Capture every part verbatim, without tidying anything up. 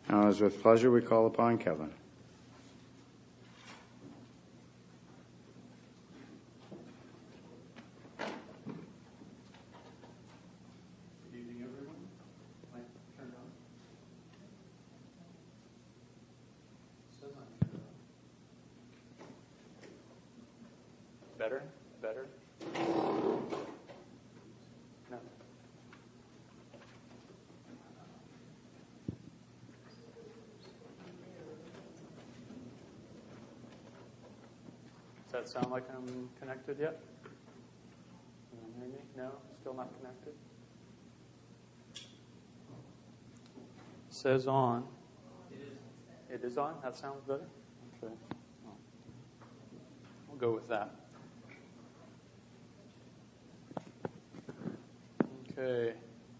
Now, it is with pleasure we call upon Kevin. Good evening, everyone. Mic turned on. Says I'm turned on. Better? Better? No. Does that sound like I'm connected yet? Can you hear me? No? Still not connected? Says on. It is. It is on? That sounds better? Okay. We'll go with that. Okay.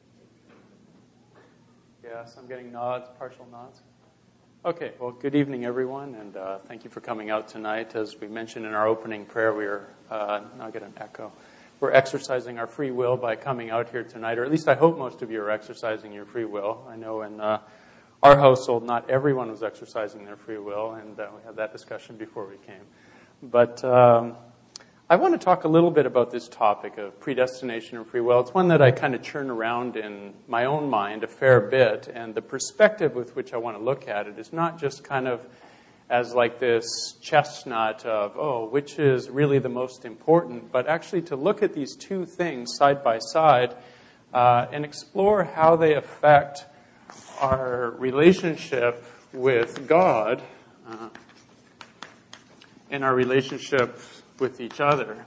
Yes, I'm getting nods, partial nods. Okay, well, good evening, everyone, and uh, thank you for coming out tonight. As we mentioned in our opening prayer, we are, uh, now I get an echo, we're exercising our free will by coming out here tonight, or at least I hope most of you are exercising your free will. I know in uh, our household, not everyone was exercising their free will, and uh, we had that discussion before we came. But um, I want to talk a little bit about this topic of predestination and free will. It's one that I kind of churn around in my own mind a fair bit, and the perspective with which I want to look at it is not just kind of as like this chestnut of, oh, which is really the most important, but actually to look at these two things side by side uh, and explore how they affect our relationship with God uh, and our relationship with each other.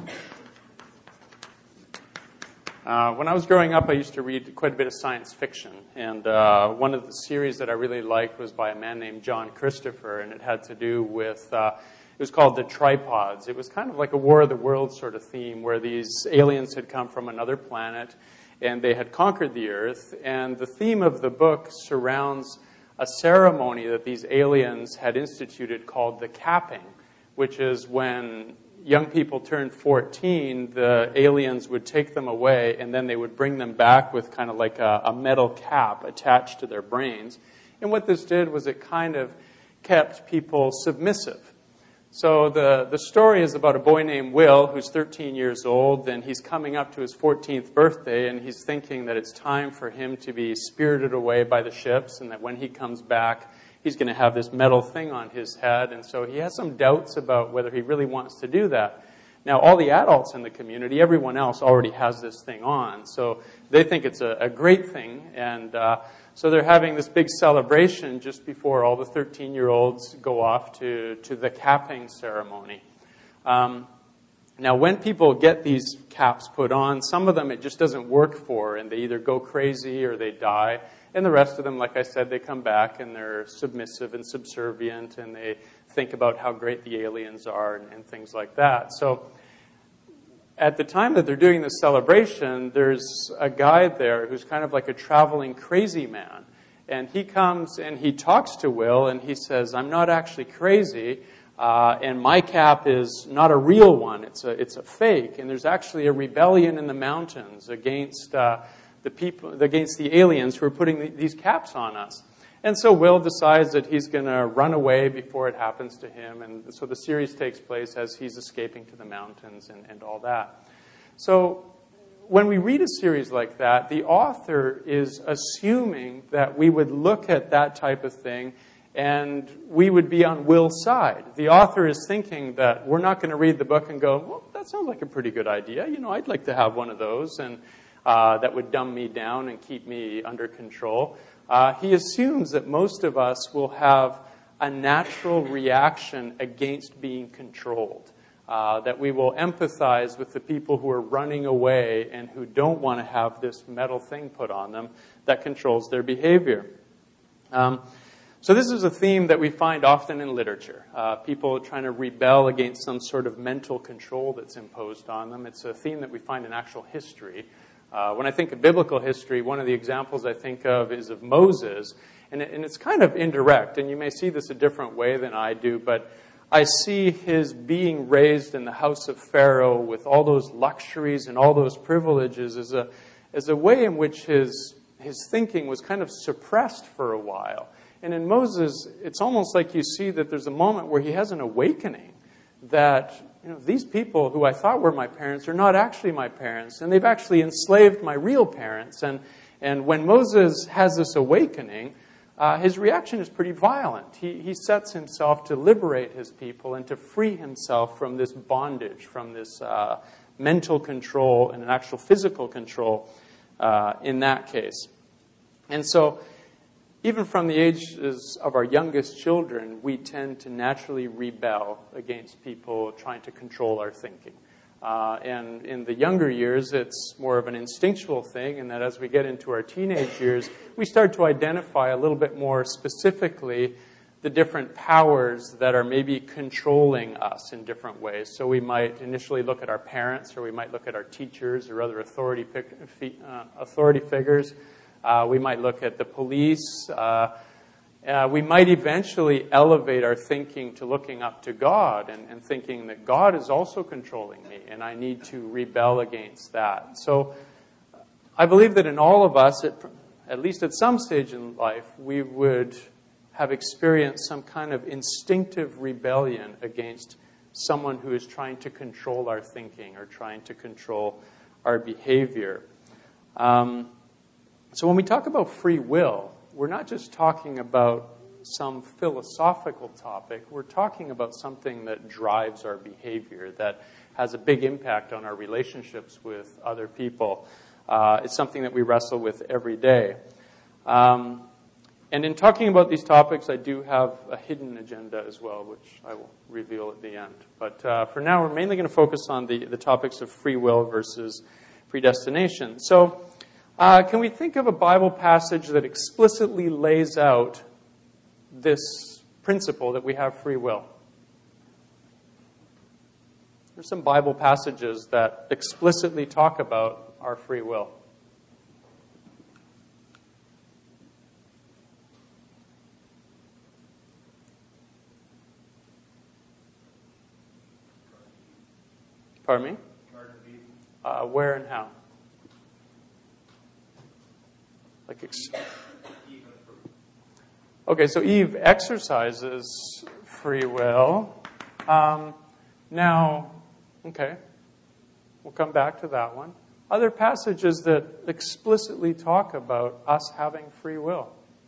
Uh, when I was growing up, I used to read quite a bit of science fiction, and uh, one of the series that I really liked was by a man named John Christopher, and it had to do with, uh, it was called The Tripods. It was kind of like a War of the Worlds sort of theme, where these aliens had come from another planet, and they had conquered the Earth, and the theme of the book surrounds a ceremony that these aliens had instituted called the capping, which is when young people turned fourteen, the aliens would take them away, and then they would bring them back with kind of like a, a metal cap attached to their brains. And what this did was it kind of kept people submissive. So the, the story is about a boy named Will, who's thirteen years old, and he's coming up to his fourteenth birthday, and he's thinking that it's time for him to be spirited away by the ships, and that when he comes back, he's going to have this metal thing on his head, and so he has some doubts about whether he really wants to do that. Now, all the adults in the community, everyone else already has this thing on, so they think it's a, a great thing, and uh, so they're having this big celebration just before all the thirteen-year-olds go off to, to the capping ceremony. Um, now, when people get these caps put on, some of them it just doesn't work for, and they either go crazy or they die. And the rest of them, like I said, they come back and they're submissive and subservient, and they think about how great the aliens are and, and things like that. So at the time that they're doing this celebration, there's a guy there who's kind of like a traveling crazy man. And he comes and he talks to Will, and he says, I'm not actually crazy, uh, and my cap is not a real one. It's a, it's a fake. And there's actually a rebellion in the mountains against Uh, the people against the aliens who are putting the, these caps on us. And so Will decides that he's going to run away before it happens to him. And so the series takes place as he's escaping to the mountains and, and all that. So when we read a series like that, the author is assuming that we would look at that type of thing and we would be on Will's side. The author is thinking that we're not going to read the book and go, well, that sounds like a pretty good idea. You know, I'd like to have one of those. And Uh, that would dumb me down and keep me under control. Uh, he assumes that most of us will have a natural reaction against being controlled, uh, that we will empathize with the people who are running away and who don't want to have this metal thing put on them that controls their behavior. Um, so this is a theme that we find often in literature, uh, people trying to rebel against some sort of mental control that's imposed on them. It's a theme that we find in actual history. Uh, when I think of biblical history, one of the examples I think of is of Moses, and, it, and it's kind of indirect, and you may see this a different way than I do, but I see his being raised in the house of Pharaoh with all those luxuries and all those privileges as a, as a way in which his, his thinking was kind of suppressed for a while. And in Moses, it's almost like you see that there's a moment where he has an awakening that, you know, these people who I thought were my parents are not actually my parents, and they've actually enslaved my real parents. And, and when Moses has this awakening, uh, his reaction is pretty violent. He, he sets himself to liberate his people and to free himself from this bondage, from this uh, mental control and an actual physical control uh, in that case. And so, even from the ages of our youngest children, we tend to naturally rebel against people trying to control our thinking. Uh, and in the younger years, it's more of an instinctual thing, and that as we get into our teenage years, we start to identify a little bit more specifically the different powers that are maybe controlling us in different ways. So we might initially look at our parents, or we might look at our teachers or other authority, uh, authority figures. Uh, we might look at the police. Uh, uh, we might eventually elevate our thinking to looking up to God and, and thinking that God is also controlling me, and I need to rebel against that. So I believe that in all of us, at, at least at some stage in life, we would have experienced some kind of instinctive rebellion against someone who is trying to control our thinking or trying to control our behavior. Um, So when we talk about free will, we're not just talking about some philosophical topic. We're talking about something that drives our behavior, that has a big impact on our relationships with other people. Uh, it's something that we wrestle with every day. Um, and in talking about these topics, I do have a hidden agenda as well, which I will reveal at the end. But uh, for now, we're mainly going to focus on the, the topics of free will versus predestination. So, Uh, can we think of a Bible passage that explicitly lays out this principle that we have free will? There's some Bible passages that explicitly talk about our free will. Pardon me? Uh, where and how? Like ex- okay, so Eve exercises free will. Um, now, okay, we'll come back to that one. Other passages that explicitly talk about us having free will.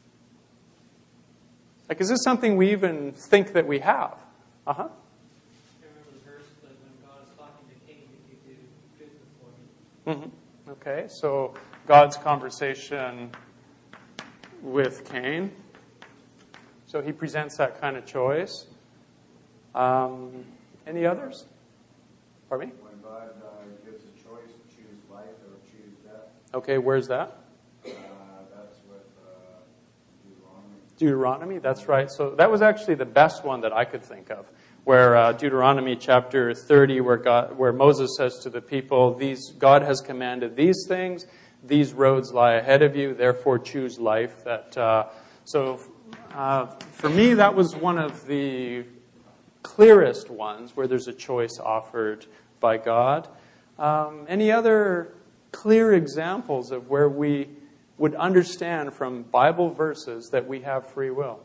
Like, is this something we even think that we have? Uh-huh. I remember the verse that when God is talking to Cain, he did good before me. Mm-hmm. Okay, so God's conversation with Cain. So he presents that kind of choice. Um, any others? Pardon me? When God uh, gives a choice to choose life or choose death. Okay, where's that? Uh, that's with uh, Deuteronomy. Deuteronomy, that's right. So that was actually the best one that I could think of, where uh, Deuteronomy chapter thirty, where God, where Moses says to the people, "These God has commanded these things. These roads lie ahead of you. Therefore, choose life." That uh, so uh, for me, that was one of the clearest ones where there's a choice offered by God. Um, any other clear examples of where we would understand from Bible verses that we have free will?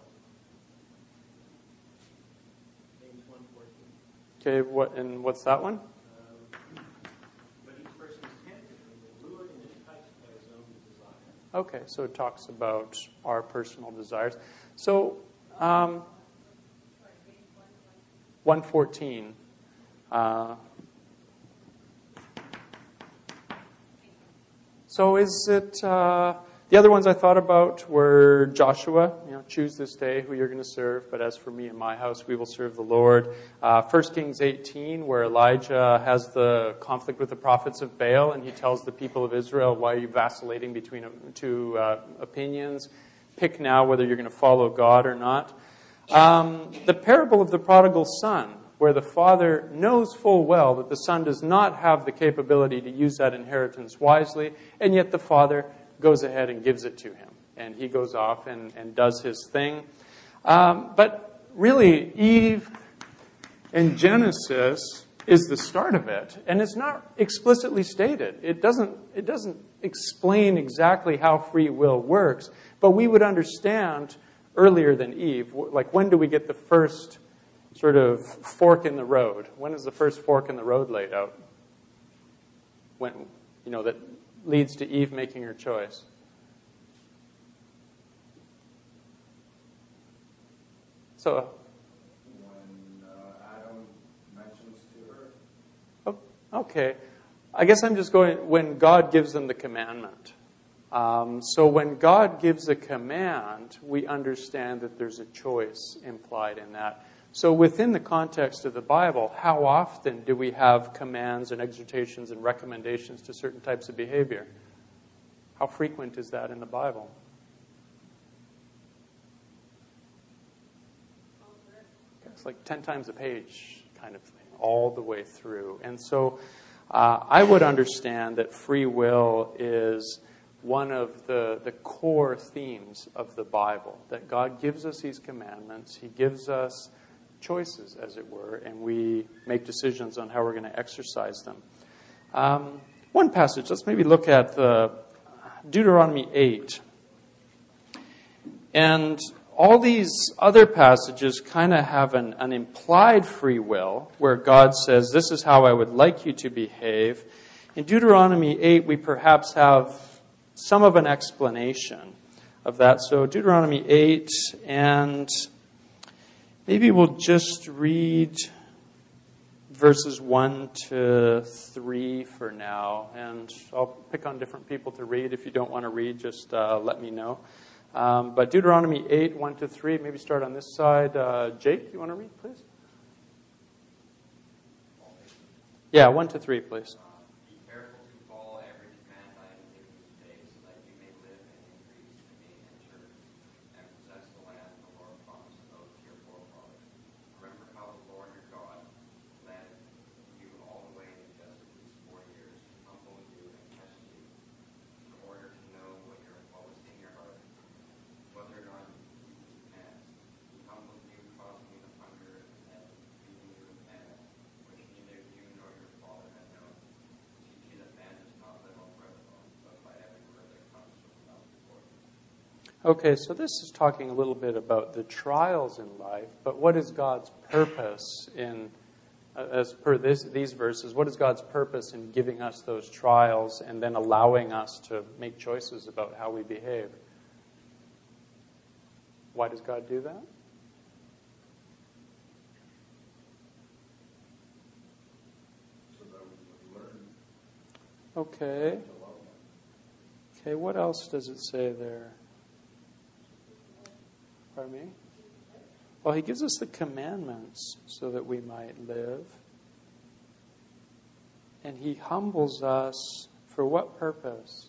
James one fourteen. Okay, what and what's that one? Um, but each person is tempted and lured and enticed by his own desire. Okay, so it talks about our personal desires. So, um, one fourteen. Uh, so is it, uh, the other ones I thought about were Joshua, you know, choose this day who you're going to serve, but as for me and my house, we will serve the Lord. Uh, First Kings eighteen, where Elijah has the conflict with the prophets of Baal, and he tells the people of Israel, why are you vacillating between two uh, opinions? Pick now whether you're going to follow God or not. Um, the parable of the prodigal son, where the father knows full well that the son does not have the capability to use that inheritance wisely, and yet the father goes ahead and gives it to him. And he goes off and, and does his thing. Um, but really, Eve in Genesis is the start of it, and it's not explicitly stated. It doesn't, it doesn't explain exactly how free will works, but we would understand earlier than Eve. Like, when do we get the first sort of fork in the road? When is the first fork in the road laid out? When, you know, that leads to Eve making her choice. So, When uh, Adam mentions to her. oh, okay. I guess I'm just going, when God gives them the commandment. Um, so when God gives a command, we understand that there's a choice implied in that. So within the context of the Bible, how often do we have commands and exhortations and recommendations to certain types of behavior? How frequent is that in the Bible? It's like ten times a page kind of thing, all the way through. And so uh, I would understand that free will is one of the, the core themes of the Bible, that God gives us these commandments. He gives us choices, as it were, and we make decisions on how we're going to exercise them. Um, one passage, let's maybe look at the Deuteronomy eight. And all these other passages kind of have an, an implied free will, where God says, this is how I would like you to behave. In Deuteronomy eight, we perhaps have some of an explanation of that. So Deuteronomy eight, and maybe we'll just read verses one to three for now. And I'll pick on different people to read. If you don't want to read, just uh, let me know. Um, but Deuteronomy eight, one to three, maybe start on this side. Uh, Jake, you want to read, please? Yeah, one to three, please. Be careful to follow every command I am giving you today, so that you may live and increase and may enter and possess the land the Lord promised those to your forefathers. Remember how the Lord your God led you all the way in the desert these forty years, to humble you and test you, in order to know what, your, what was in your heart, whether or not you keep his commands. He humbled you, causing you to hunger, and feeding you with manna, which neither you nor your father had known, to teach you that man does not live on bread alone, but by every word that comes from the mouth of the Lord. Okay, so this is talking a little bit about the trials in life, but what is God's purpose in, uh, as per this, these verses, what is God's purpose in giving us those trials and then allowing us to make choices about how we behave? Why does God do that? So that we would learn Okay. to love them. Okay, what else does it say there? Pardon me? Well, he gives us the commandments so that we might live. And he humbles us for what purpose?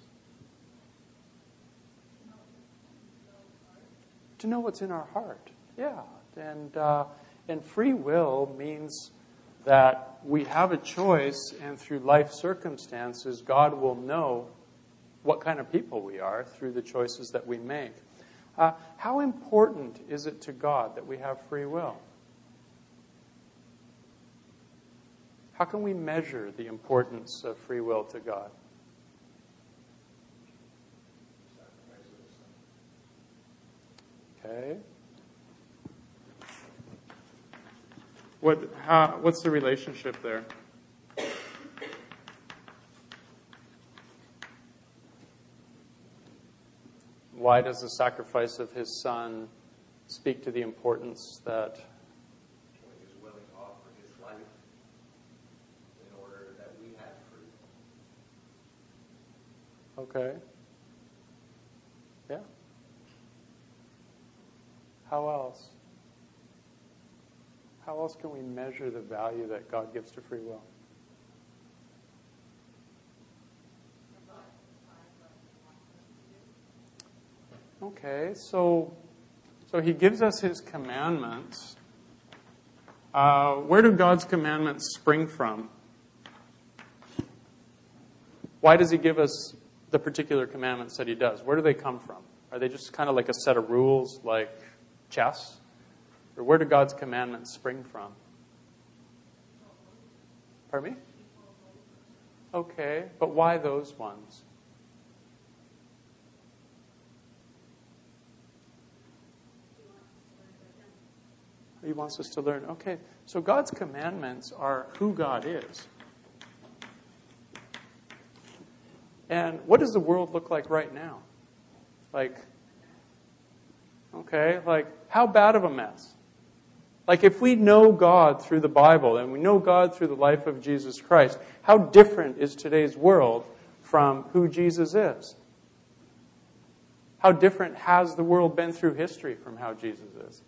To know what's in our heart. Yeah. And, uh, and free will means that we have a choice, and through life circumstances, God will know what kind of people we are through the choices that we make. Uh, how important is it to God that we have free will? How can we measure the importance of free will to God? Okay. What? How, what's the relationship there? Why does the sacrifice of his son speak to the importance that... He was willing to offer his life in order that we have freedom. Okay. Yeah. How else? How else can we measure the value that God gives to free will? Okay, so so he gives us his commandments. Uh, where do God's commandments spring from? Why does he give us the particular commandments that he does? Where do they come from? Are they just kind of like a set of rules, like chess? Or where do God's commandments spring from? Pardon me? Okay, but why those ones? He wants us to learn. Okay, so God's commandments are who God is. And what does the world look like right now? Like, okay, like, how bad of a mess? Like, if we know God through the Bible and we know God through the life of Jesus Christ, how different is today's world from who Jesus is? How different has the world been through history from how Jesus is?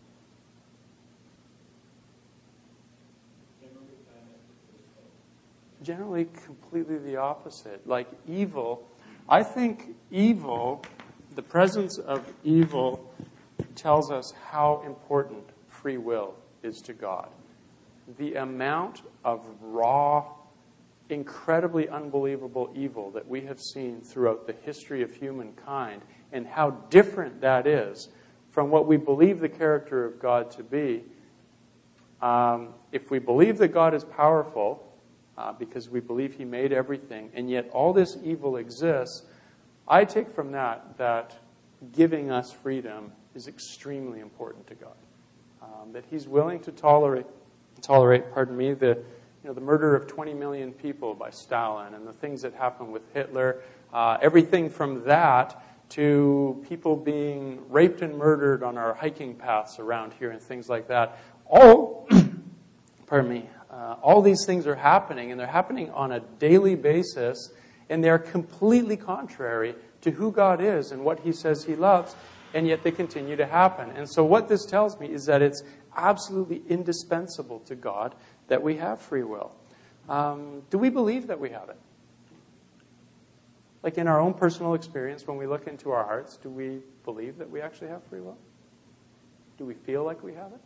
Generally, completely the opposite. Like evil, I think evil, the presence of evil, tells us how important free will is to God. The amount of raw, incredibly unbelievable evil that we have seen throughout the history of humankind, and how different that is from what we believe the character of God to be. Um, if we believe that God is powerful, Uh, because we believe He made everything, and yet all this evil exists, I take from that that giving us freedom is extremely important to God. Um, that He's willing to tolerate, tolerate, pardon me, the you know the murder of twenty million people by Stalin and the things that happened with Hitler, uh, everything from that to people being raped and murdered on our hiking paths around here and things like that. All, pardon me. Uh, all these things are happening, and they're happening on a daily basis, and they're completely contrary to who God is and what He says He loves, and yet they continue to happen. And so what this tells me is that it's absolutely indispensable to God that we have free will. Um, do we believe that we have it? Like in our own personal experience, when we look into our hearts, do we believe that we actually have free will? Do we feel like we have it?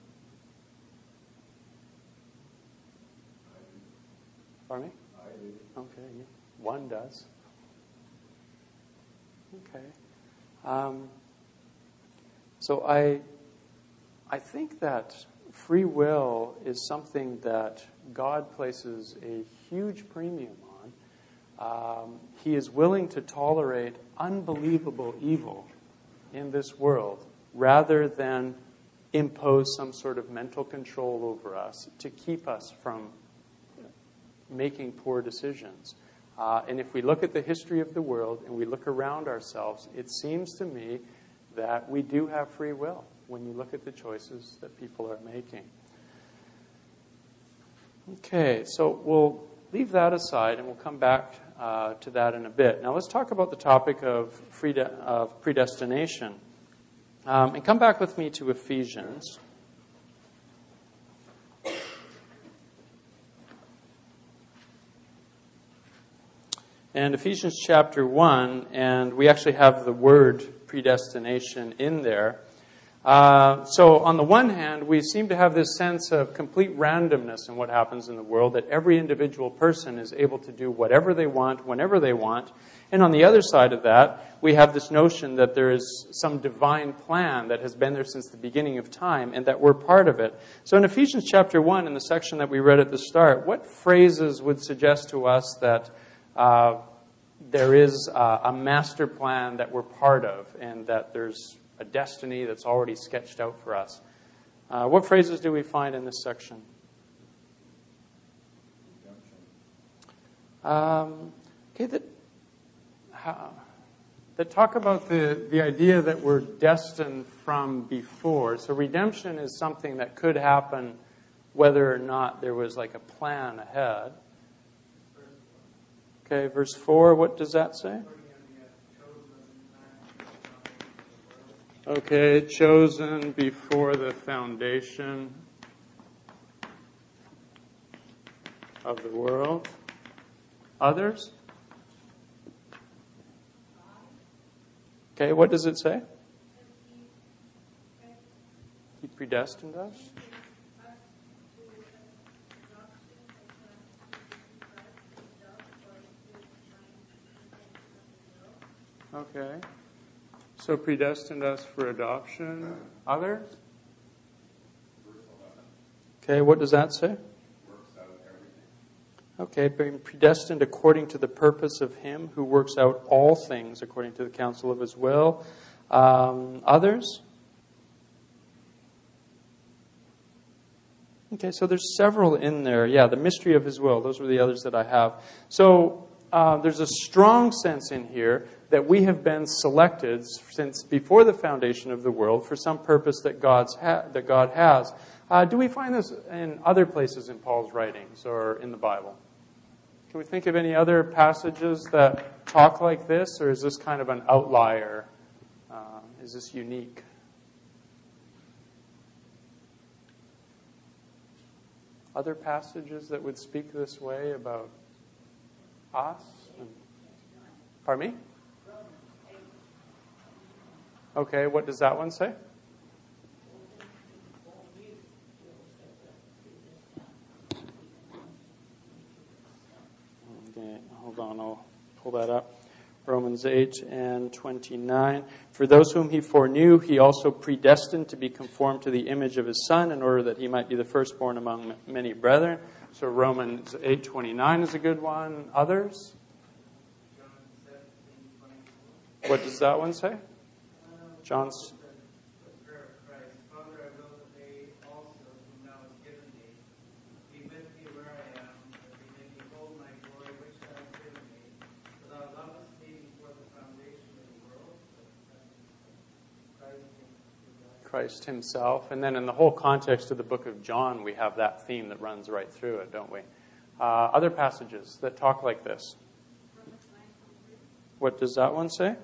Pardon me? I do. Okay, one does. Okay. Um, so I, I think that free will is something that God places a huge premium on. Um, he is willing to tolerate unbelievable evil in this world rather than impose some sort of mental control over us to keep us from making poor decisions. Uh, and if we look at the history of the world and we look around ourselves, it seems to me that we do have free will when you look at the choices that people are making. Okay, so we'll leave that aside and we'll come back uh, to that in a bit. Now let's talk about the topic of, frede- of predestination. Um, and come back with me to Ephesians. And Ephesians chapter one, and we actually have the word predestination in there. Uh, so on the one hand, we seem to have this sense of complete randomness in what happens in the world, that every individual person is able to do whatever they want, whenever they want. And on the other side of that, we have this notion that there is some divine plan that has been there since the beginning of time, and that we're part of it. So in Ephesians chapter one, in the section that we read at the start, what phrases would suggest to us that Uh, there is uh, a master plan that we're part of and that there's a destiny that's already sketched out for us? Uh, what phrases do we find in this section? Um, okay, that, uh, that talk about the, the idea that we're destined from before. So redemption is something that could happen whether or not there was like a plan ahead. Okay, verse four, what does that say? Okay, chosen before the foundation of the world. Others? Okay, what does it say? He predestined us? Okay. So predestined us for adoption. Others? Okay, what does that say? Works out everything. Okay, being predestined according to the purpose of Him who works out all things according to the counsel of His will. Um, others? Okay, so there's several in there. Yeah, the mystery of his will. Those were the others that I have. So uh, there's a strong sense in here that we have been selected since before the foundation of the world for some purpose that God's ha- that God has. Uh, do we find this in other places in Paul's writings or in the Bible? Can we think of any other passages that talk like this, or is this kind of an outlier? Uh, is this unique? Other passages that would speak this way about us? Pardon me? Okay, what does that one say? Okay, hold on, I'll pull that up. Romans eight and twenty-nine. For those whom he foreknew, he also predestined to be conformed to the image of his Son, in order that he might be the firstborn among many brethren. So Romans eight twenty-nine is a good one. Others? What does that one say? John's. Christ himself. And then in the whole context of the book of John, we have that theme that runs right through it, don't we? Uh, other passages that talk like this. What does that one say?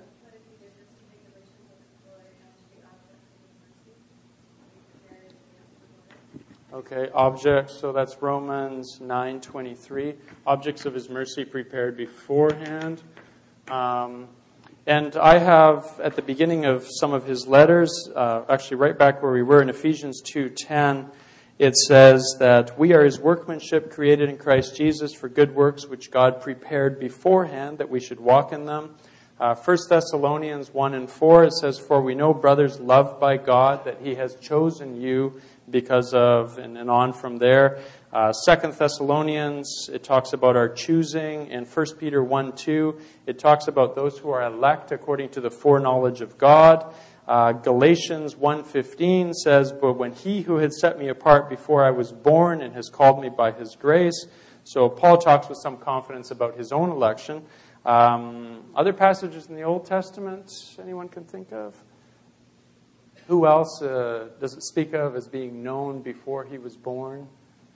Okay, objects, so that's Romans nine twenty-three. Objects of his mercy prepared beforehand. Um, and I have, at the beginning of some of his letters, uh, actually right back where we were in Ephesians two ten, it says that we are his workmanship created in Christ Jesus for good works which God prepared beforehand that we should walk in them. Uh, First Thessalonians one and four, it says, for we know, brothers, loved by God, that he has chosen you because of, and, and on from there. Uh, Second Thessalonians, it talks about our choosing. And First Peter one two, it talks about those who are elect according to the foreknowledge of God. Uh, Galatians one fifteen says, but when he who had set me apart before I was born and has called me by his grace. So Paul talks with some confidence about his own election. Um, other passages in the Old Testament anyone can think of? Who else uh, does it speak of as being known before he was born?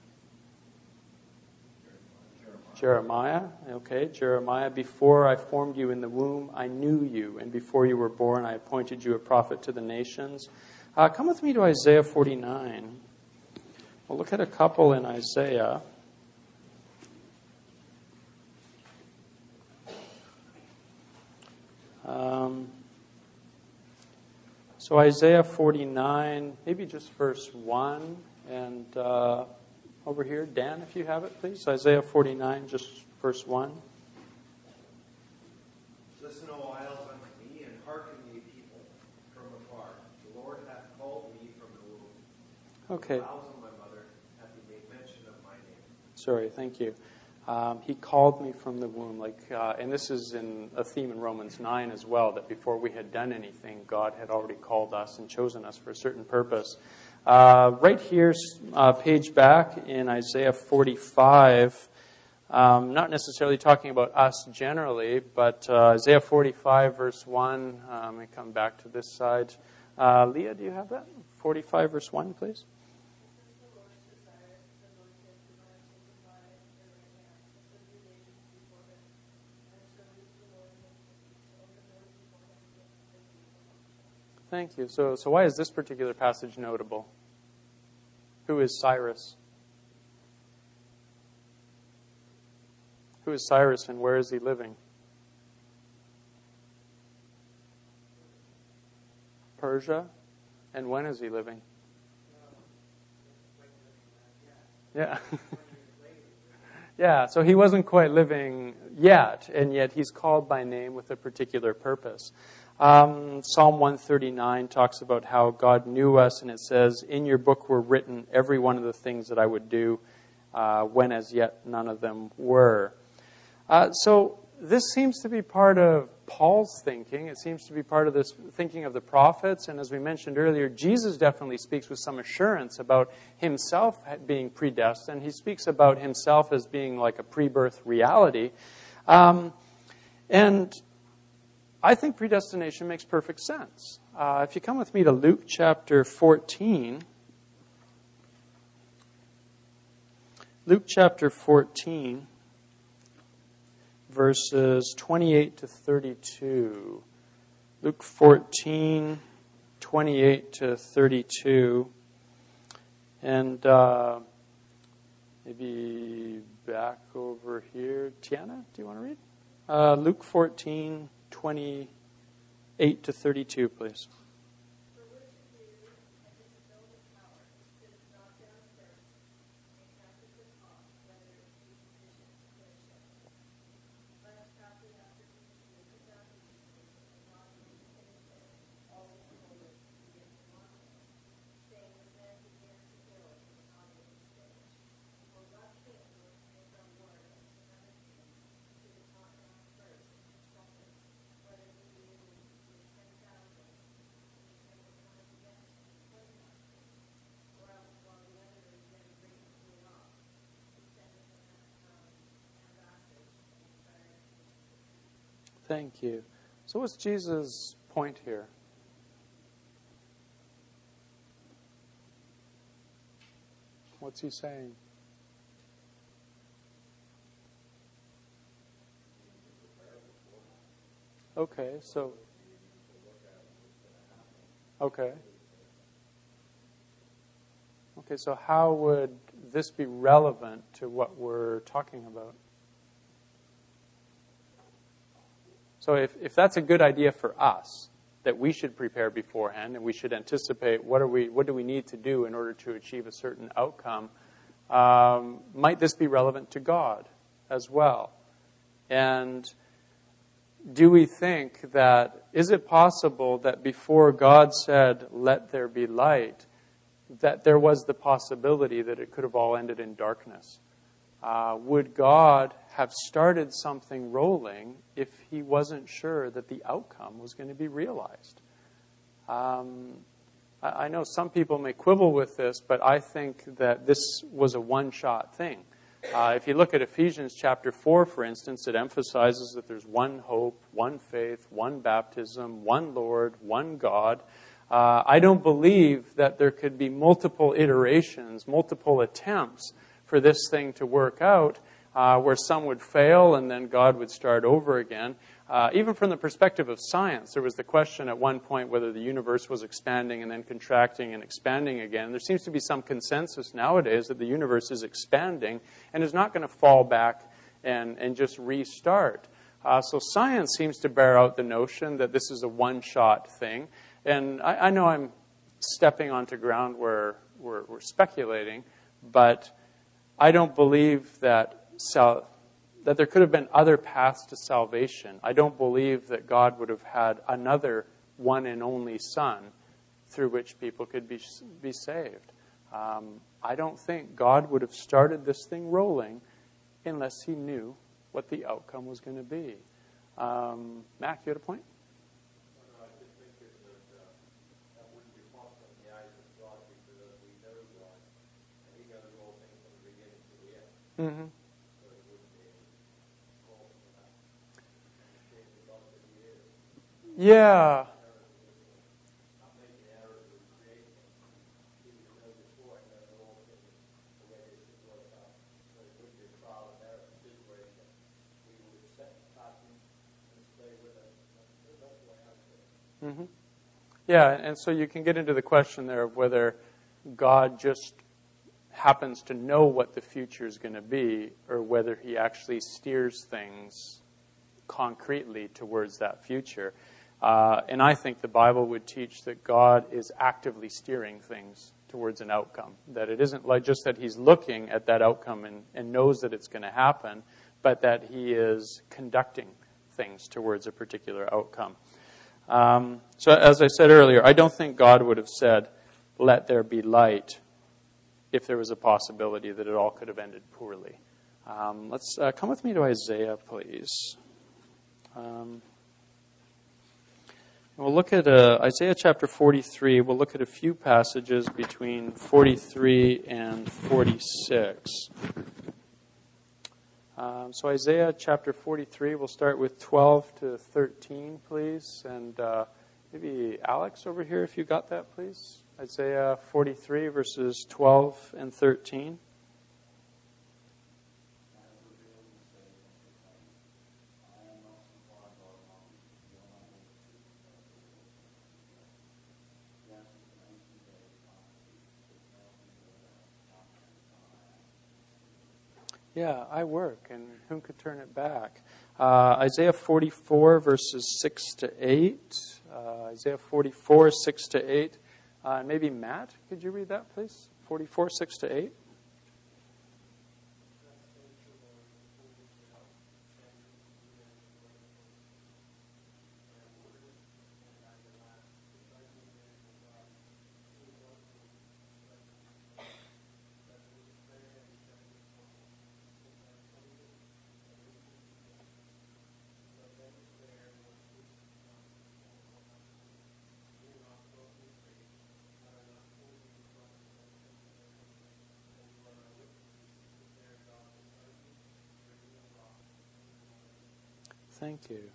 Jeremiah. Jeremiah. Okay, Jeremiah. Before I formed you in the womb, I knew you. And before you were born, I appointed you a prophet to the nations. Uh, come with me to Isaiah forty-nine. We'll look at a couple in Isaiah. Um, so Isaiah forty-nine, maybe just verse one, and uh, over here, Dan, if you have it, please. Isaiah forty-nine, just verse one. Listen, O isles, unto me, and hearken, ye people, from afar. The Lord hath called me from the womb. Okay. The bowels of my mother hath he made mention of my name. Sorry, thank you. Um, he called me from the womb, like, uh, and this is in a theme in Romans nine as well, that before we had done anything, God had already called us and chosen us for a certain purpose. Uh, right here, uh, page back in Isaiah forty-five, um, not necessarily talking about us generally, but uh, Isaiah forty-five, verse one. Uh, let me come back to this side. Uh, Leah, do you have that? forty-five, verse one, please. Thank you. So, so why is this particular passage notable? Who is Cyrus? Who is Cyrus and where is he living? Persia. And when is he living? Yeah. Yeah, so he wasn't quite living yet, and yet he's called by name with a particular purpose. Um, Psalm one thirty-nine talks about how God knew us, and it says, in your book were written every one of the things that I would do, uh, when as yet none of them were. Uh, so this seems to be part of Paul's thinking. It seems to be part of this thinking of the prophets. And as we mentioned earlier, Jesus definitely speaks with some assurance about himself being predestined. He speaks about himself as being like a pre-birth reality. Um, and I think predestination makes perfect sense. Uh, if you come with me to Luke chapter fourteen, Luke chapter fourteen, verses twenty-eight to thirty-two. Luke fourteen, twenty-eight to thirty-two. And uh, maybe back over here. Tiana, do you want to read? Uh, Luke fourteen, twenty-eight to thirty-two, please. Thank you. So what's Jesus' point here? What's he saying? Okay, so... Okay. Okay, so how would this be relevant to what we're talking about? So if, if that's a good idea for us, that we should prepare beforehand and we should anticipate what are we what do we need to do in order to achieve a certain outcome, um, might this be relevant to God as well? And do we think that, is it possible that before God said, "Let there be light," that there was the possibility that it could have all ended in darkness? Uh, would God have started something rolling if he wasn't sure that the outcome was going to be realized? Um, I, I know some people may quibble with this, but I think that this was a one-shot thing. Uh, if you look at Ephesians chapter four, for instance, it emphasizes that there's one hope, one faith, one baptism, one Lord, one God. Uh, I don't believe that there could be multiple iterations, multiple attempts for this thing to work out, uh, where some would fail and then God would start over again. Uh, even from the perspective of science, there was the question at one point whether the universe was expanding and then contracting and expanding again. There seems to be some consensus nowadays that the universe is expanding and is not going to fall back and, and just restart. Uh, so science seems to bear out the notion that this is a one-shot thing. And I, I know I'm stepping onto ground where we're, we're speculating, but I don't believe that sal- that there could have been other paths to salvation. I don't believe that God would have had another one and only Son through which people could be be saved. Um, I don't think God would have started this thing rolling unless he knew what the outcome was going to be. Um, Mac, you had a point? Mm-hmm. Yeah. Mm-hmm. Yeah, and so you can get into the question there of whether God just happens to know what the future is going to be, or whether he actually steers things concretely towards that future. Uh, and I think the Bible would teach that God is actively steering things towards an outcome. That it isn't like just that he's looking at that outcome and, and knows that it's going to happen, but that he is conducting things towards a particular outcome. Um, so as I said earlier, I don't think God would have said, "Let there be light," if there was a possibility that it all could have ended poorly. Um, let's uh, come with me to Isaiah, please. Um, we'll look at uh, Isaiah chapter forty-three. We'll look at a few passages between forty-three and forty-six. Um, so Isaiah chapter forty-three, we'll start with twelve to thirteen, please. And uh, maybe Alex over here, if you got that, please. Isaiah forty-three, verses twelve and thirteen. Yeah, I work, and who could turn it back? Uh, Isaiah forty-four, verses six to eight. Uh, Isaiah forty-four, six to eight. Uh, and maybe Matt, could you read that, please? forty-four, six to eight. Thank you.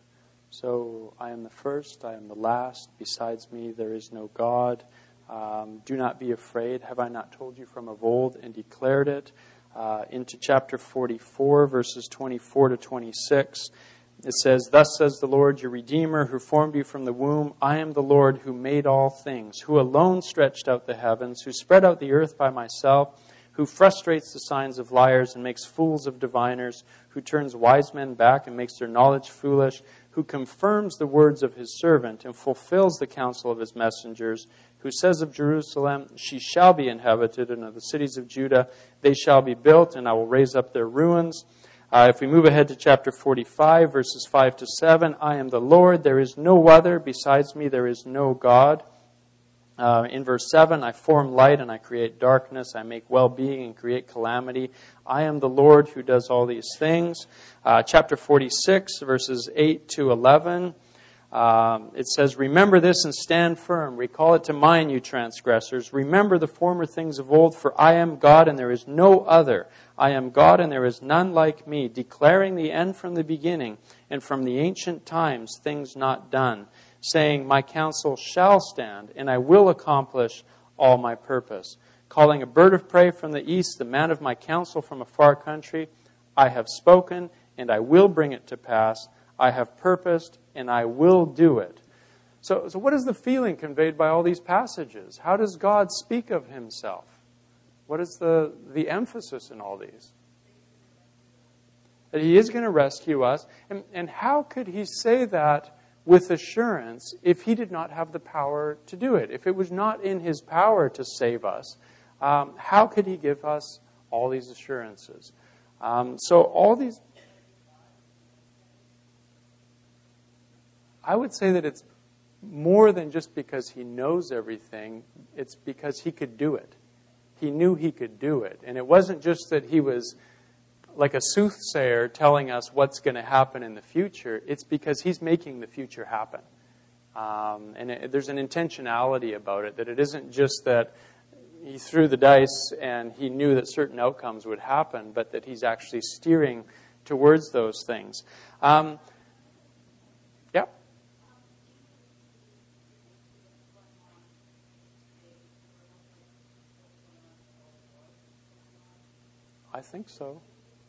So, I am the first, I am the last. Besides me, there is no God. Um, do not be afraid. Have I not told you from of old and declared it? Uh, into chapter forty-four, verses twenty-four to twenty-six. It says, Thus says the Lord, your Redeemer, who formed you from the womb. I am the Lord who made all things, who alone stretched out the heavens, who spread out the earth by myself, who frustrates the signs of liars and makes fools of diviners, who turns wise men back and makes their knowledge foolish, who confirms the words of his servant and fulfills the counsel of his messengers, who says of Jerusalem, she shall be inhabited, and of the cities of Judah, they shall be built, and I will raise up their ruins. Uh, if we move ahead to chapter forty-five, verses five to seven, I am the Lord, there is no other, besides me there is no God. Uh, in verse seven, I form light and I create darkness. I make well-being and create calamity. I am the Lord who does all these things. Uh, chapter forty-six, verses eight to eleven. Um, it says, Remember this and stand firm. Recall it to mind, you transgressors. Remember the former things of old, for I am God and there is no other. I am God and there is none like me, declaring the end from the beginning and from the ancient times things not done, saying, My counsel shall stand, and I will accomplish all my purpose. Calling a bird of prey from the east, the man of my counsel from a far country, I have spoken, and I will bring it to pass. I have purposed, and I will do it. So, so what is the feeling conveyed by all these passages? How does God speak of himself? What is the, the emphasis in all these? That he is going to rescue us. And, and how could he say that with assurance if he did not have the power to do it? If it was not in his power to save us, um, how could he give us all these assurances? Um, so all these... I would say that it's more than just because he knows everything. It's because he could do it. He knew he could do it. And it wasn't just that he was like a soothsayer telling us what's going to happen in the future. It's because he's making the future happen. Um, and it, there's an intentionality about it, that it isn't just that he threw the dice and he knew that certain outcomes would happen, but that he's actually steering towards those things. Um, yeah. I think so.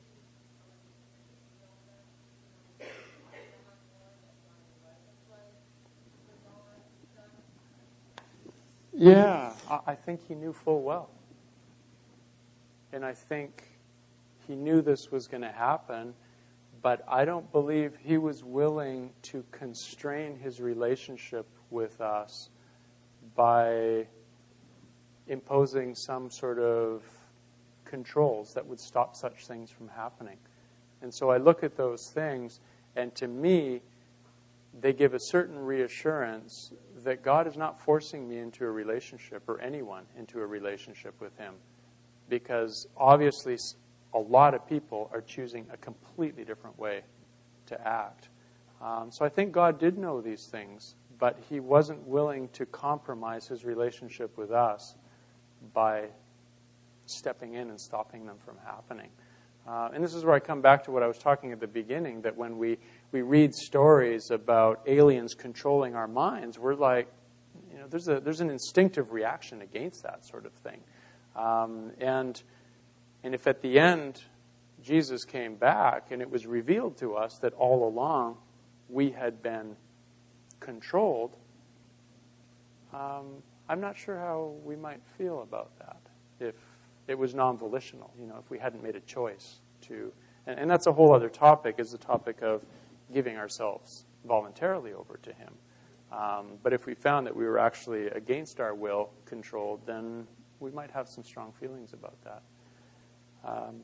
Yeah, I think he knew full well. And I think he knew this was going to happen, but I don't believe he was willing to constrain his relationship with us by imposing some sort of controls that would stop such things from happening. And so I look at those things, and to me, they give a certain reassurance that God is not forcing me into a relationship, or anyone into a relationship with him, because obviously a lot of people are choosing a completely different way to act. Um, so I think God did know these things, but he wasn't willing to compromise his relationship with us by stepping in and stopping them from happening. Uh, and this is where I come back to what I was talking at the beginning, that when we, we read stories about aliens controlling our minds, we're like, you know, there's a there's an instinctive reaction against that sort of thing. Um, and and if at the end Jesus came back and it was revealed to us that all along we had been controlled, um, I'm not sure how we might feel about that if it was non-volitional, you know, if we hadn't made a choice to. And, and that's a whole other topic, is the topic of giving ourselves voluntarily over to him. Um, but if we found that we were actually against our will controlled, then we might have some strong feelings about that. Um,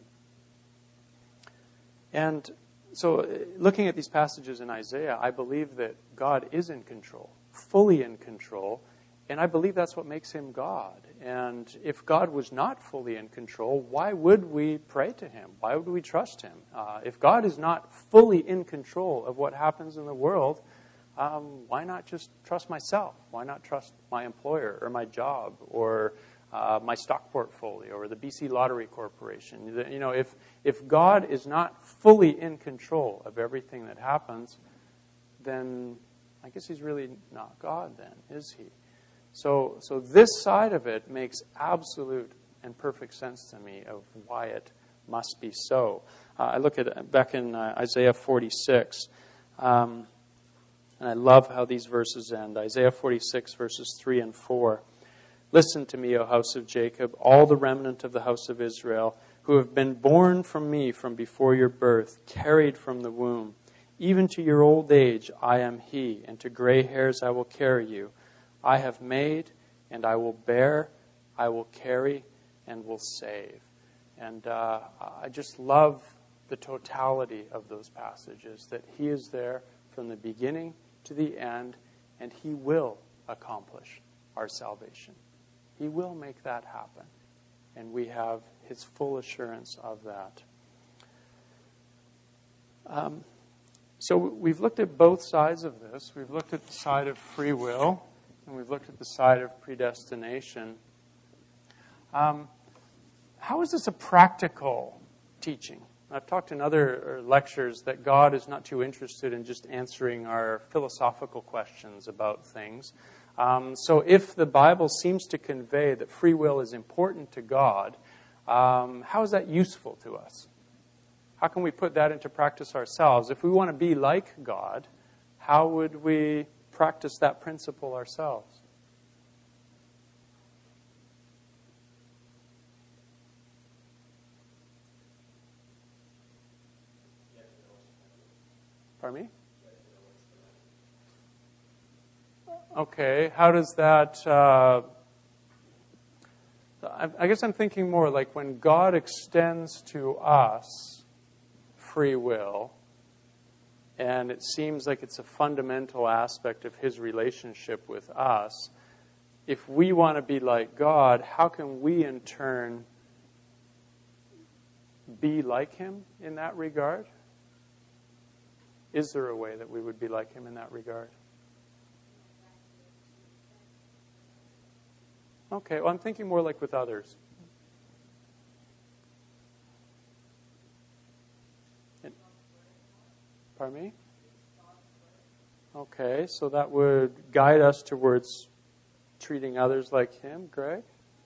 and so looking at these passages in Isaiah, I believe that God is in control, fully in control, and I believe that's what makes him God. And if God was not fully in control, why would we pray to him? Why would we trust him? Uh, if God is not fully in control of what happens in the world, um, why not just trust myself? Why not trust my employer or my job or uh, my stock portfolio or the B C Lottery Corporation? You know, if if God is not fully in control of everything that happens, then I guess he's really not God then, is he? So, so this side of it makes absolute and perfect sense to me of why it must be so. Uh, I look at back in uh, Isaiah forty-six, um, and I love how these verses end. Isaiah forty-six, verses three and four. Listen to me, O house of Jacob, all the remnant of the house of Israel, who have been born from me from before your birth, carried from the womb. Even to your old age I am he, and to gray hairs I will carry you. I have made, and I will bear, I will carry, and will save. And uh, I just love the totality of those passages, that he is there from the beginning to the end, and he will accomplish our salvation. He will make that happen, and we have his full assurance of that. Um, so we've looked at both sides of this. We've looked at the side of free will, and we've looked at the side of predestination. Um, how is this a practical teaching? I've talked in other lectures that God is not too interested in just answering our philosophical questions about things. Um, so if the Bible seems to convey that free will is important to God, um, how is that useful to us? How can we put that into practice ourselves? If we want to be like God, how would we practice that principle ourselves? Pardon me? Okay, how does that... Uh, I, I guess I'm thinking more like when God extends to us free will, and it seems like it's a fundamental aspect of his relationship with us. If we want to be like God, how can we in turn be like him in that regard? Is there a way that we would be like him in that regard? Okay, well, I'm thinking more like with others. Pardon me? Okay, so that would guide us towards treating others like him. Greg?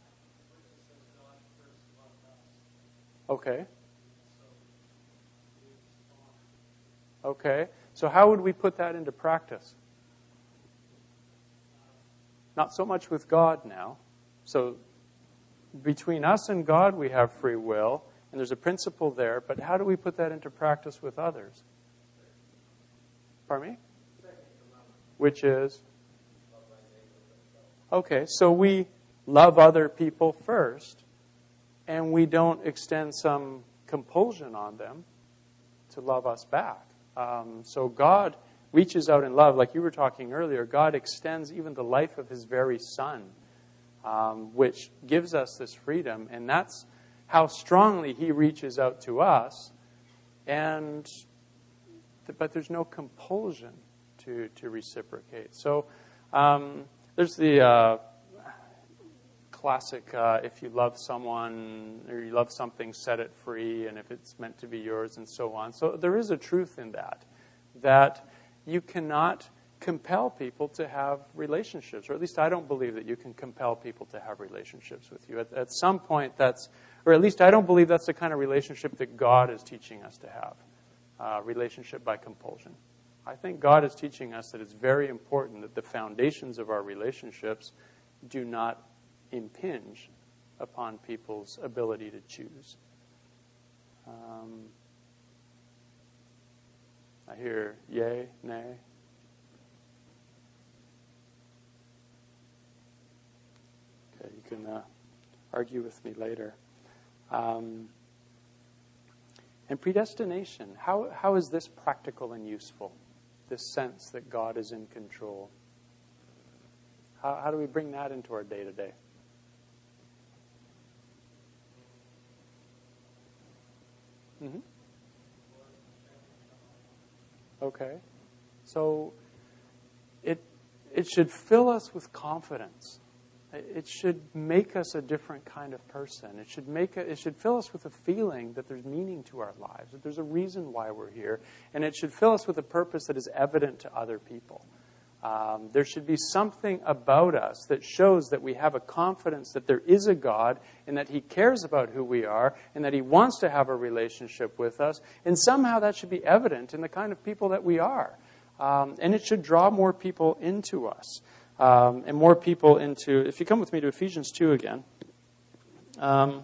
Okay. Okay, so how would we put that into practice? Not so much with God now. So between us and God we have free will, and there's a principle there, but how do we put that into practice with others? Pardon me? Which is? Okay, so we love other people first, and we don't extend some compulsion on them to love us back. Um, so God reaches out in love, like you were talking earlier. God extends even the life of his very son, um, which gives us this freedom, and that's how strongly he reaches out to us. And but there's no compulsion to, to reciprocate. So um, there's the uh, classic, uh, if you love someone or you love something, set it free, and if it's meant to be yours, and so on. So there is a truth in that, that you cannot compel people to have relationships, or at least I don't believe that you can compel people to have relationships with you. At, at some point, that's, or at least I don't believe that's the kind of relationship that God is teaching us to have, uh, relationship by compulsion. I think God is teaching us that it's very important that the foundations of our relationships do not impinge upon people's ability to choose. Um, I hear yay, nay. Okay, you can uh, argue with me later. Um, and predestination, how how is this practical and useful? This sense that God is in control. How, how do we bring that into our day-to-day? Mm-hmm. Okay. So it it should fill us with confidence. It should make us a different kind of person. It should make a, it should fill us with a feeling that there's meaning to our lives, that there's a reason why we're here, and it should fill us with a purpose that is evident to other people. Um, there should be something about us that shows that we have a confidence that there is a God and that He cares about who we are and that He wants to have a relationship with us, and somehow that should be evident in the kind of people that we are. Um, and it should draw more people into us. Um, and more people into, if you come with me to Ephesians two again. Um,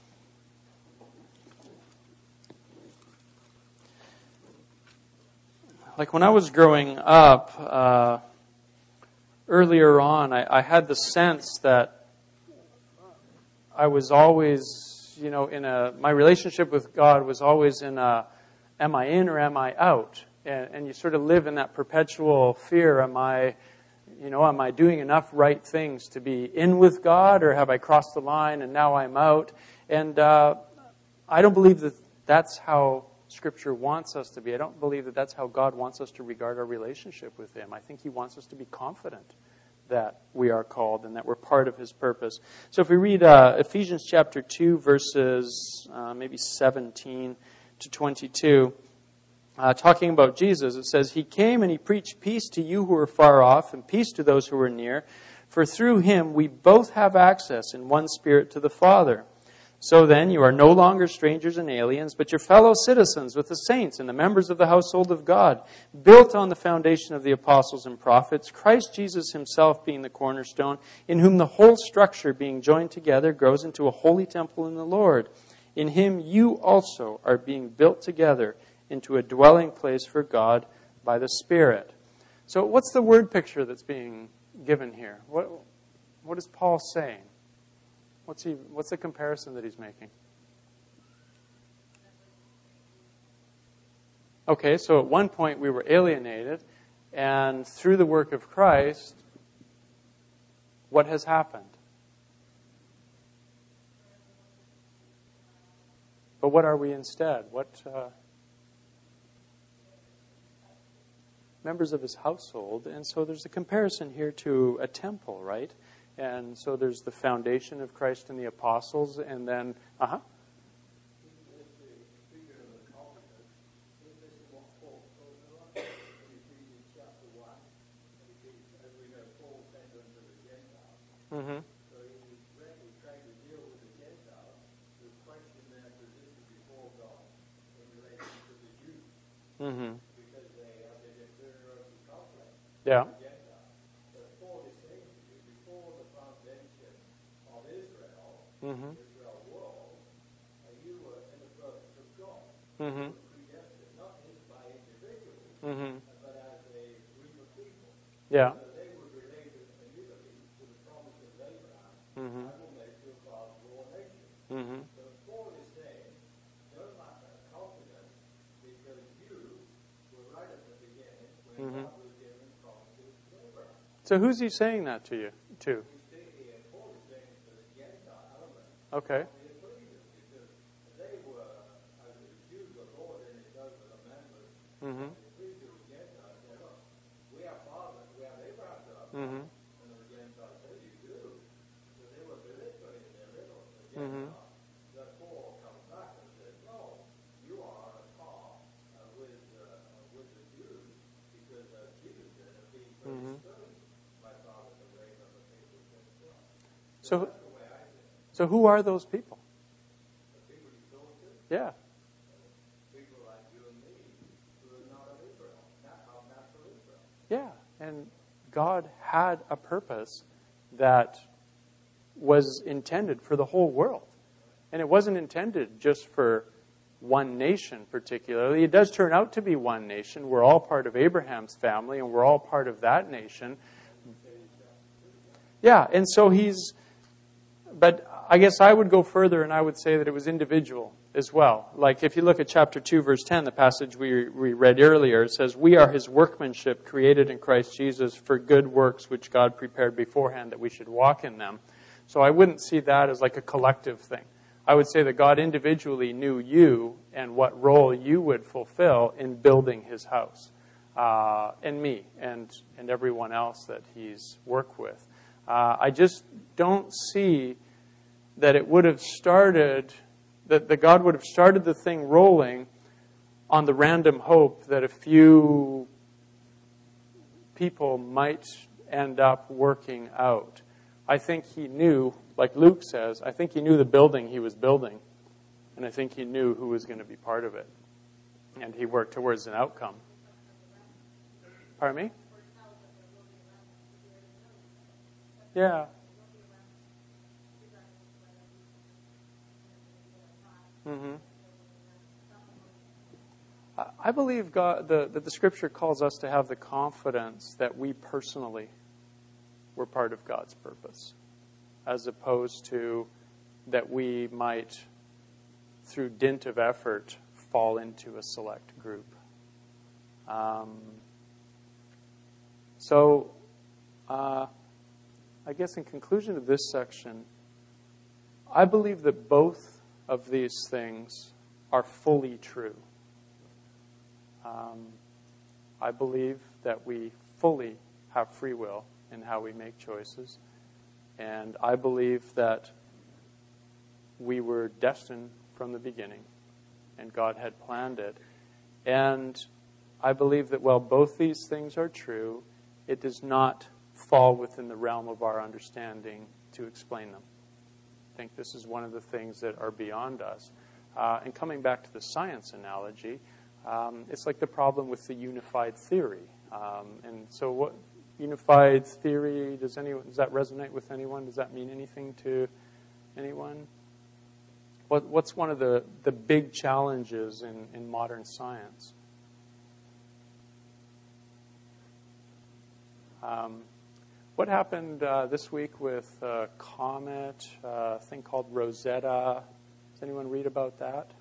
like when I was growing up, uh, earlier on, I, I had the sense that I was always, you know, in a, my relationship with God was always in a, am I in or am I out? And, and you sort of live in that perpetual fear, am I... You know, am I doing enough right things to be in with God, or have I crossed the line and now I'm out? And uh, I don't believe that that's how Scripture wants us to be. I don't believe that that's how God wants us to regard our relationship with Him. I think He wants us to be confident that we are called and that we're part of His purpose. So if we read uh, Ephesians chapter two, verses uh, maybe seventeen to twenty-two, Uh, talking about Jesus, it says, He came and He preached peace to you who are far off and peace to those who are near. For through Him we both have access in one Spirit to the Father. So then you are no longer strangers and aliens, but your fellow citizens with the saints and the members of the household of God, built on the foundation of the apostles and prophets, Christ Jesus Himself being the cornerstone, in whom the whole structure being joined together grows into a holy temple in the Lord. In Him you also are being built together into a dwelling place for God by the Spirit. So what's the word picture that's being given here? What what is Paul saying? What's he what's the comparison that he's making? Okay, so at one point we were alienated, and through the work of Christ, what has happened? But what are we instead? What uh, members of His household, and so there's a comparison here to a temple, right? And so there's the foundation of Christ and the apostles, and then, uh-huh. Mm-hmm. Mm-hmm. Yeah. Mm-hmm. Mm-hmm. Mm-hmm. Yeah. Mm-hmm. Mm-hmm. Mm-hmm. So who's he saying that to you, to? Okay. Mm-hmm. Mm-hmm. And the Gentiles say, you do. So they were belittling their little. The Mm-hmm. Gentiles. The Paul comes back and says, no, you are on a par uh, with, uh, with the Jews, because uh, Jews that have been Mm-hmm. serving my father the way of the people of Israel. So, That's the way I did it. so who are those people? The people he told to, Yeah. people like you and me, who are not of Israel, not of natural Israel. Yeah. And God had a purpose that was intended for the whole world. And it wasn't intended just for one nation particularly. It does turn out to be one nation. We're all part of Abraham's family, and we're all part of that nation. Yeah, and so he's... But I guess I would go further, and I would say that it was individual as well. Like if you look at chapter two, verse ten, the passage we, we read earlier, it says, "We are his workmanship, created in Christ Jesus for good works which God prepared beforehand that we should walk in them." So I wouldn't see that as like a collective thing. I would say that God individually knew you and what role you would fulfill in building his house, uh, and me and, and everyone else that he's worked with. Uh, I just don't see that it would have started, that, that God would have started the thing rolling on the random hope that a few people might end up working out. I think he knew, like Luke says, I think he knew the building he was building, and I think he knew who was going to be part of it. And he worked towards an outcome. Pardon me? Yeah. Mm-hmm. I believe God, the, that the Scripture calls us to have the confidence that we personally were part of God's purpose, as opposed to that we might, through dint of effort, fall into a select group. Um, so, uh, I guess in conclusion of this section, I believe that both of these things are fully true. Um, I believe that we fully have free will in how we make choices. And I believe that we were destined from the beginning, and God had planned it. And I believe that while both these things are true, it does not fall within the realm of our understanding to explain them. I think this is one of the things that are beyond us. Uh, and coming back to the science analogy, um, it's like the problem with the unified theory. Um, and so what unified theory, does anyone, does that resonate with anyone? Does that mean anything to anyone? What, what's one of the, the big challenges in, in modern science? Um, what happened uh, this week with uh, Comet, uh, a thing called Rosetta? Does anyone read about that?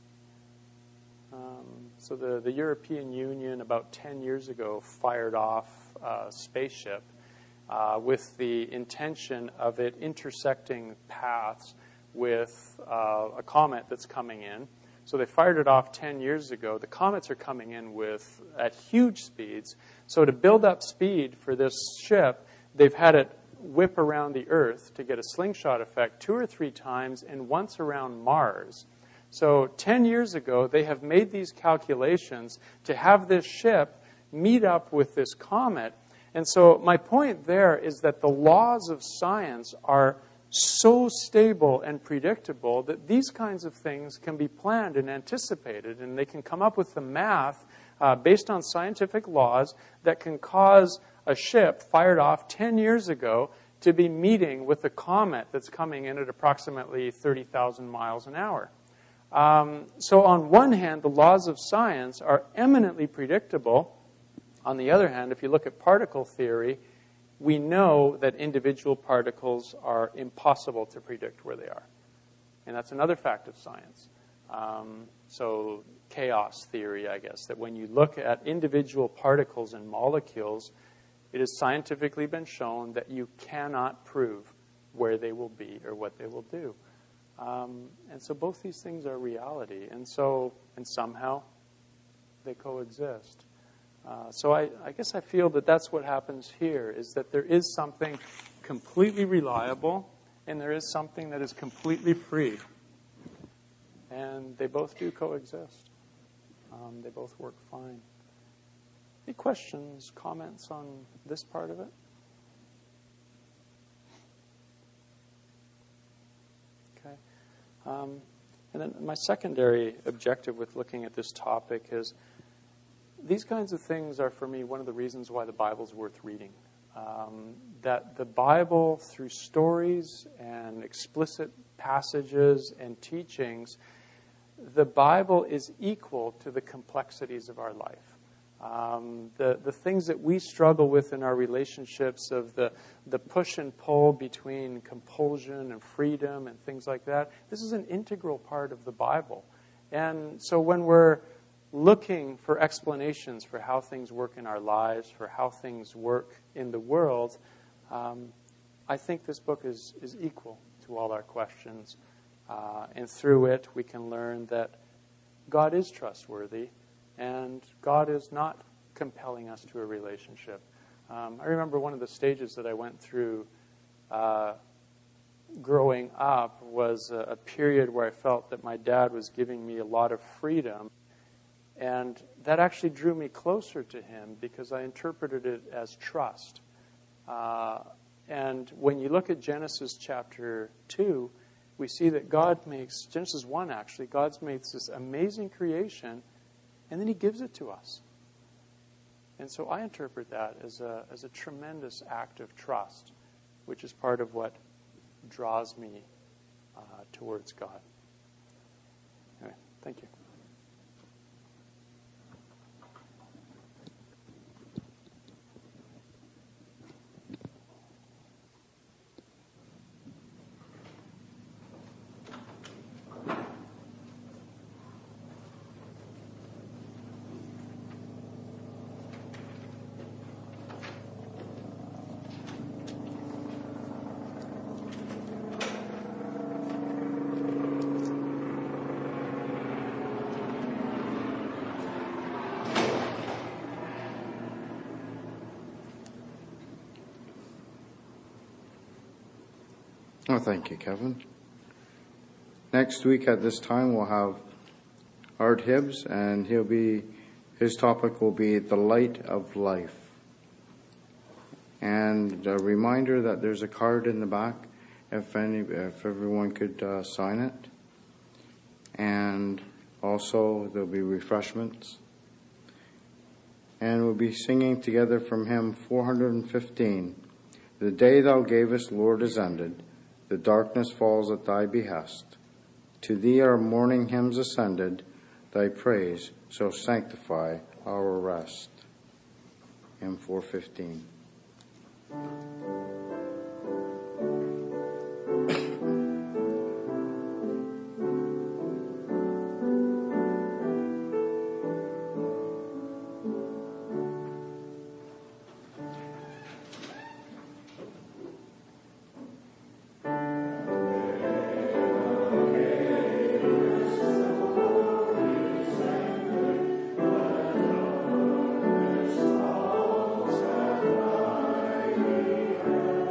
Um, so the, the European Union about ten years ago fired off a spaceship uh, with the intention of it intersecting paths with uh, a comet that's coming in. So they fired it off ten years ago. The comets are coming in with at huge speeds. So to build up speed for this ship, they've had it whip around the Earth to get a slingshot effect two or three times, and once around Mars. So ten years ago, they have made these calculations to have this ship meet up with this comet. And so my point there is that the laws of science are so stable and predictable that these kinds of things can be planned and anticipated, and they can come up with the math uh, based on scientific laws that can cause a ship fired off ten years ago to be meeting with a comet that's coming in at approximately thirty thousand miles an hour. Um, so on one hand, the laws of science are eminently predictable. On the other hand, if you look at particle theory, we know that individual particles are impossible to predict where they are. And that's another fact of science. Um, so chaos theory, I guess, that when you look at individual particles and molecules, it has scientifically been shown that you cannot prove where they will be or what they will do. Um, and so both these things are reality. And so, and somehow, they coexist. Uh, so I, I guess I feel that that's what happens here, is that there is something completely reliable and there is something that is completely free. And they both do coexist. Um, they both work fine. Any questions, comments on this part of it? Okay. Um, and then my secondary objective with looking at this topic is these kinds of things are, for me, one of the reasons why the Bible's worth reading. Um, that the Bible, through stories and explicit passages and teachings, the Bible is equal to the complexities of our life. Um, the, the things that we struggle with in our relationships of the, the push and pull between compulsion and freedom and things like that, this is an integral part of the Bible. And so when we're looking for explanations for how things work in our lives, for how things work in the world, um, I think this book is, is equal to all our questions. Uh, and through it, we can learn that God is trustworthy and God is not compelling us to a relationship. Um, I remember one of the stages that I went through uh, growing up was a, a period where I felt that my dad was giving me a lot of freedom. And that actually drew me closer to him because I interpreted it as trust. Uh, and when you look at Genesis chapter two, we see that God makes, Genesis one actually, God makes this amazing creation, and then he gives it to us. And so I interpret that as a, as a tremendous act of trust, which is part of what draws me uh, towards God. Anyway, thank you. Oh, thank you, Kevin. Next week at this time we'll have Art Hibbs, and he'll be his topic will be the light of life. And a reminder that there's a card in the back if any if everyone could uh, sign it. And also there'll be refreshments. And we'll be singing together from hymn four hundred fifteen. The day thou gavest, Lord, is ended. The darkness falls at thy behest. To thee our morning hymns ascended. Thy praise shall sanctify our rest. Hymn four fifteen. Thank you.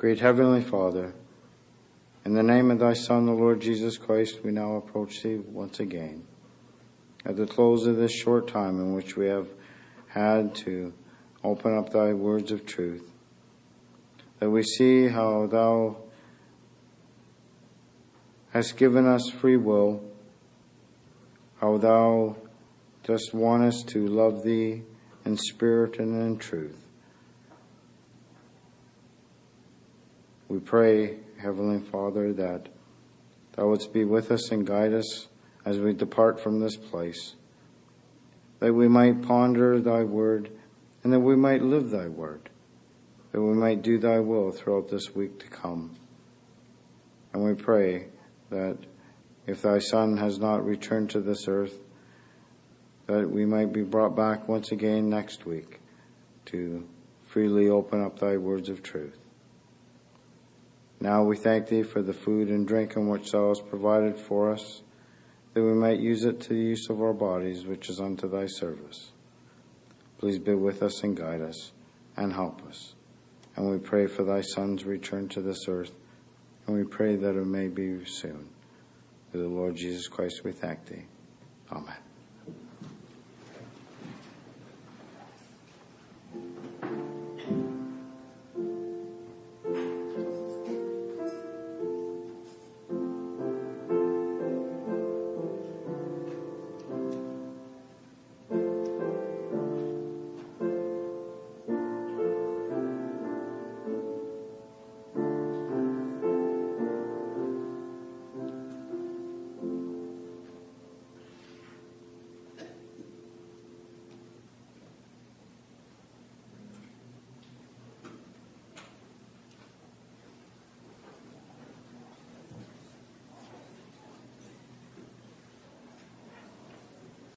Great Heavenly Father, in the name of thy Son, the Lord Jesus Christ, we now approach thee once again. At the close of this short time in which we have had to open up thy words of truth, that we see how thou hast given us free will, how thou dost want us to love thee in spirit and in truth. We pray, Heavenly Father, that thou wouldst be with us and guide us as we depart from this place, that we might ponder thy word and that we might live thy word, that we might do thy will throughout this week to come. And we pray that if thy Son has not returned to this earth, that we might be brought back once again next week to freely open up thy words of truth. Now we thank thee for the food and drink in which thou hast provided for us, that we might use it to the use of our bodies, which is unto thy service. Please be with us and guide us and help us. And we pray for thy Son's return to this earth, and we pray that it may be soon. Through the Lord Jesus Christ we thank thee. Amen.